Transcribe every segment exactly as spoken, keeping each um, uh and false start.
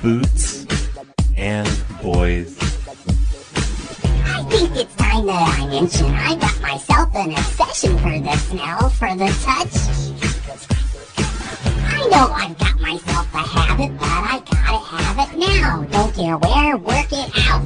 Boots and boys. I think it's time that I mention I got myself an obsession for the smell, for the touch. I know I've got myself a habit, but I gotta have it now. Don't care where, work it out.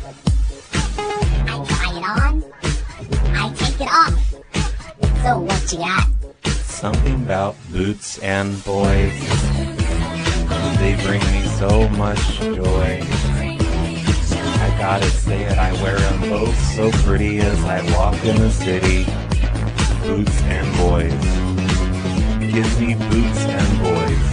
I try it on, I take it off. So what you got? Something about boots and boys. They bring me so much joy. I gotta say it, I wear them both so pretty as I walk in the city. Boots and boys. Give me boots and boys.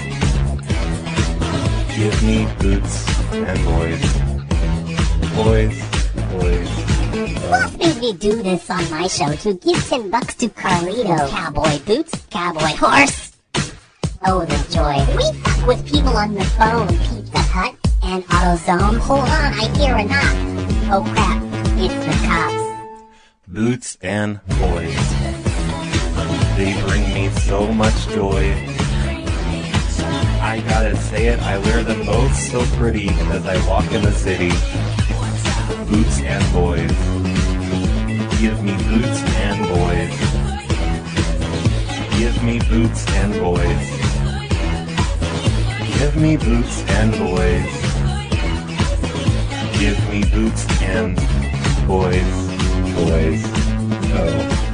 Give me boots and boys. Boys, boys. Boss made me do this on my show to give ten bucks to Carlito. Cowboy boots, cowboy horse. Oh, the joy. We fuck with people on the phone. Pizza Hut and AutoZone. Hold on, I hear a knock. Oh crap, it's the cops. Boots and boys. They bring me so much joy. I gotta say it, I wear them both so pretty as I walk in the city. Boots and boys. Give me boots and boys. Give me boots and boys. Give me boots and boys. Give me boots and boys. Boys. Oh.